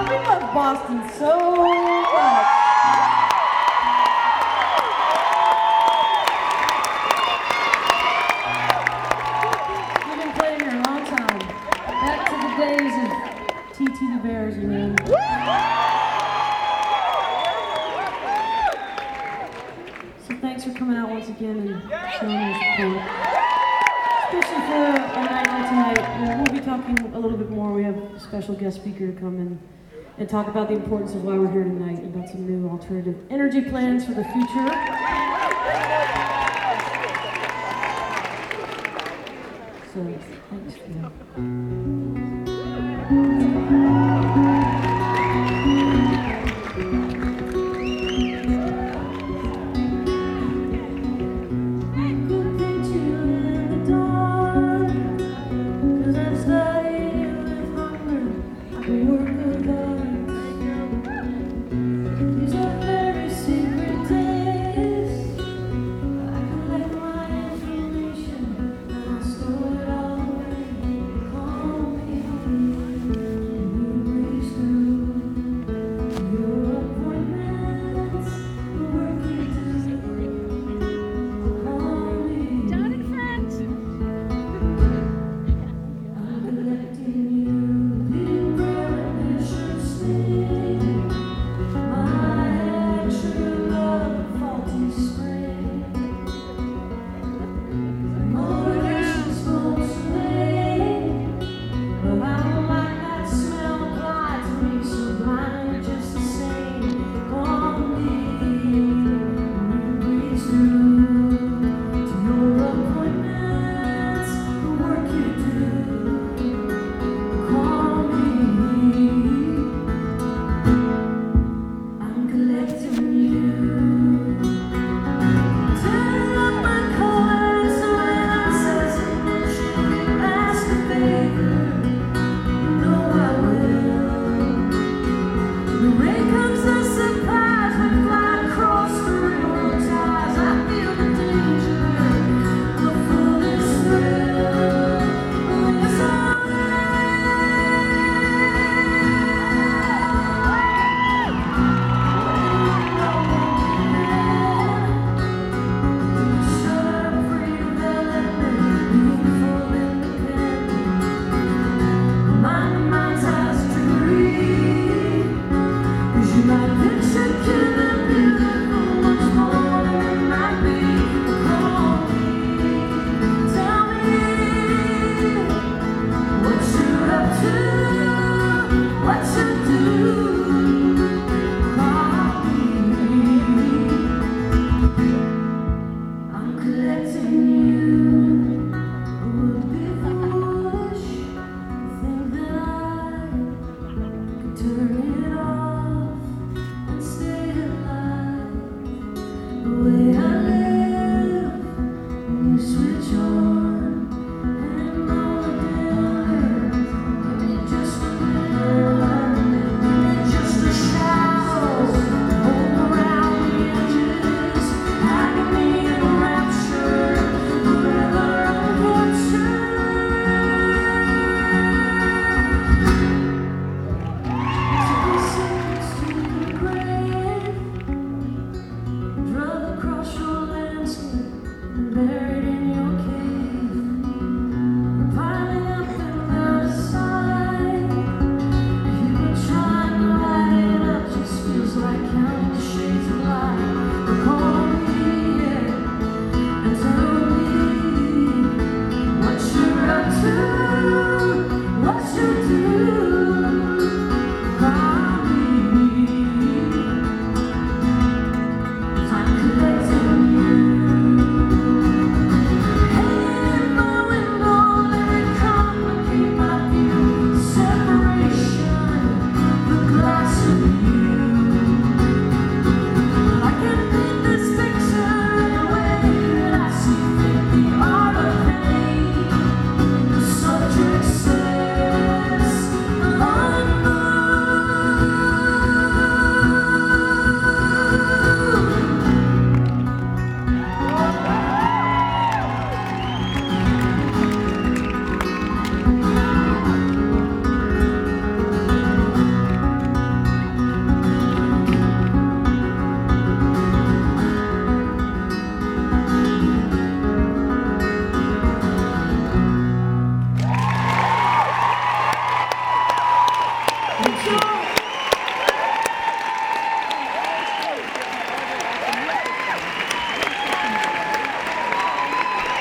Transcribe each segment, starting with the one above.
We love Boston so much. We've been playing here a long time. Back to the days of TT the Bears, you mean. So thanks for coming out once again and showing your support. Especially for a night like tonight. We'll be talking a little bit more. We have a special guest speaker to come in and talk about the importance of why we're here tonight and about some new alternative energy plans for the future. So, thanks for that.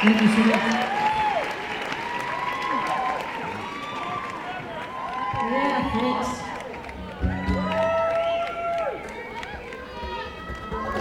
Thank you so much. Yeah, thanks.